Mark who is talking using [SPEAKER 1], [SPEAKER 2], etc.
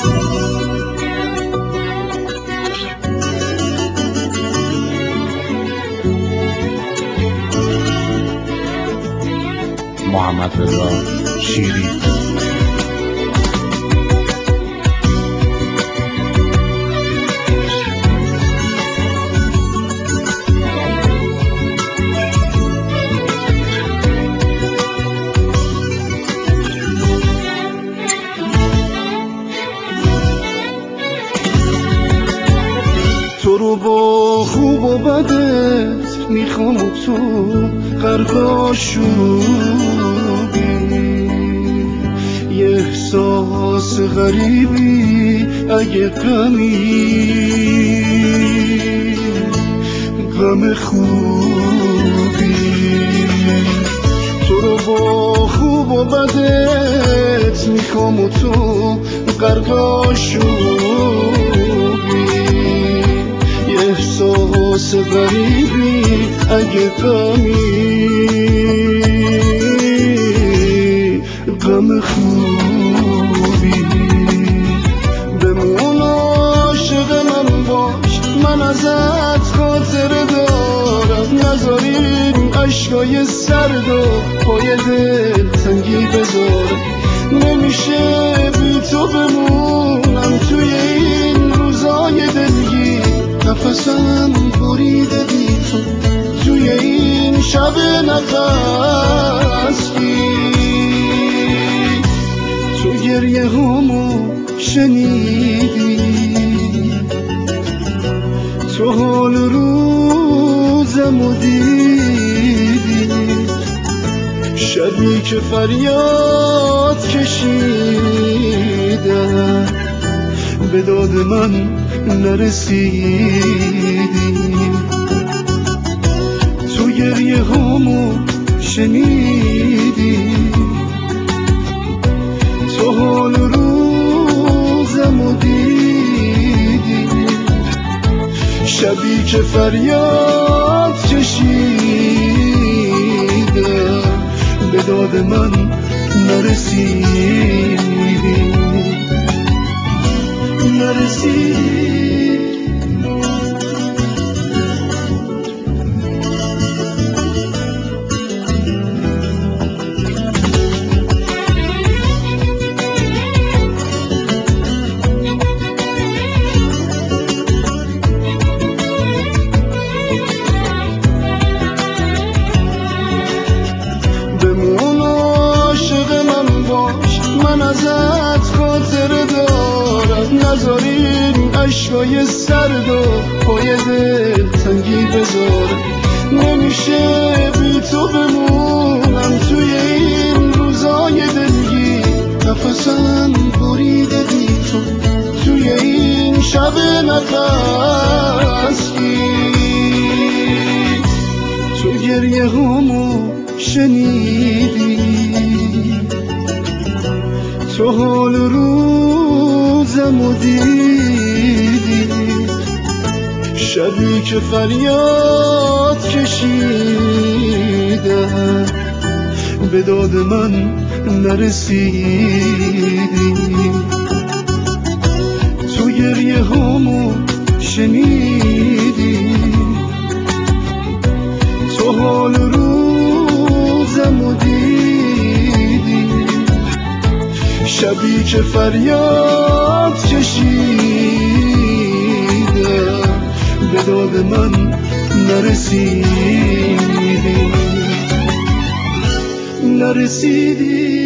[SPEAKER 1] محمدرضا شیری.
[SPEAKER 2] تو رو با خوب و بدت میخوام و تو غرقاشوبی، یه احساس غریبی اگه غم خوبی. تو رو با خوب و بدت میخوام و تو غرقاشوبی، احساس غریبی اگه غم خوبی. بمون عاشق من باش، من ازت خاطره دارم، نذاریم عشقای سرد و پای دل تنگی بذارم. نمیشه بی تو بمونم توی این روزای دلگیر، نفسم بریده بی تو توی این شب نفسگیر. تو گریه همو شنیدی، تو حال روزمو دیدی، شبی که فریاد کشیدم به داد من نرسیدی. تو گریه همو شنیدی، تو حال روزمو دیدی، شبی که فریاد کشیدم به داد من نرسیدی. بمون عاشق من باش، من ازت خاطره دارم، نذاریم عشقای سرد و پای دل تنگی بذارم. نمیشه بی تو بمونم توی این روزای دلگیر، نفسم بریده بی تو توی این شب نفسگیر. تو گریه همو شنیدی، تو حال روزمو دیدی، شبی که فریاد کشیدم به داد من نرسیدی. تو گریه همو شنیدی، تو حال روزمو دیدی، شبی که فریاد کشیدم به داد من نرسیدی.